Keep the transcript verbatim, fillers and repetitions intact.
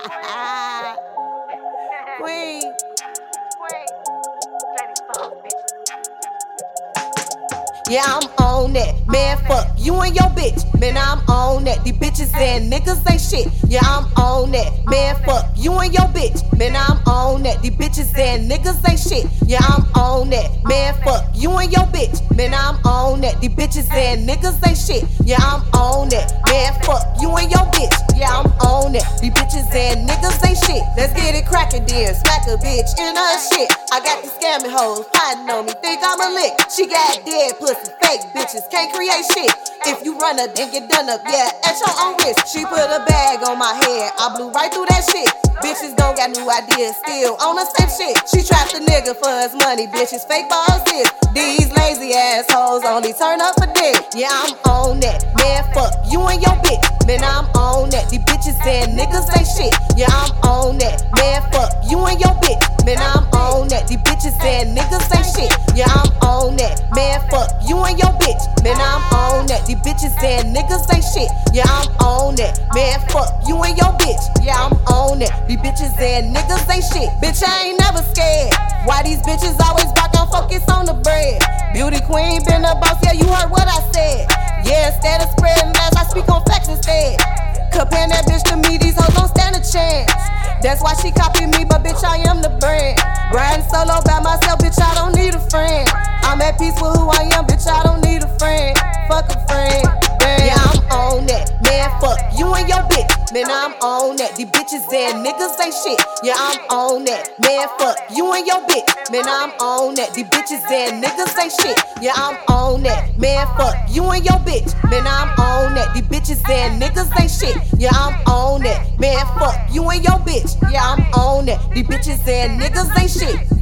Queen. Yeah, I'm on that. Man, fuck you and your bitch. Man, I'm on that. These bitches and niggas ain't shit. Yeah, I'm on that. Man, fuck you and your bitch. Man, I'm on that. These bitches and niggas ain't shit. Yeah, I'm on that. Man, fuck you and your bitch. Man, I'm on that. These bitches and niggas ain't shit. Yeah, I'm on that. Man, fuck you and your bitch. Yeah, I'm on that. These bitches and niggas ain't shit. Let's get it crackin' then. Smack a bitch in her shit. I got these scamming hoes plotting on me. Think I'm a lick. She got dead pussy. Fake bitches can't create shit. If you run up, then get done up, yeah, at your own risk. She put a bag on my head, I blew right through that shit. Bitches don't got new ideas, still on the same shit. She trapped a nigga for his money, bitches fake balls is. These lazy assholes only turn up for dick. Yeah, I'm on that. Man, fuck you and your bitch. Man, I'm on that. These bitches and niggas ain't shit. Yeah, I'm on that. Man, fuck you and your bitch. Man, I'm on that. These bitches and niggas ain't shit. Yeah, I'm on that. Man, fuck you and your bitch. Man, I'm on that. These bitches and niggas ain't shit. Yeah, I'm on that. Man, fuck you and your bitch. Yeah, I'm on that. These bitches and niggas ain't shit. Bitch, I ain't never scared. Why these bitches always back on focus on the bread? Beauty queen, been a boss, yeah, you heard what I said. Yeah, instead of spreading lies, I speak on facts instead. Comparing that bitch to me, these hoes don't stand a chance. That's why she copied me, but bitch, I am the brand. Riding solo by myself, bitch, I don't need a friend. I'm at peace with who I am, bitch, I don't need a friend. Fuck a friend, damn. Yeah, I'm on that. Man, fuck you and your bitch. Man, I'm on that. These bitches and niggas ain't shit. Yeah, I'm on that. Man, fuck you and your bitch. Man, I'm on that. These bitches and niggas ain't shit. Yeah, I'm on that. Man, fuck you and your bitch. Man, I'm on that. These bitches and niggas ain't shit. Yeah, I'm on that. Man, fuck you and your bitch. Yeah, I'm on that. These bitches and niggas ain't shit.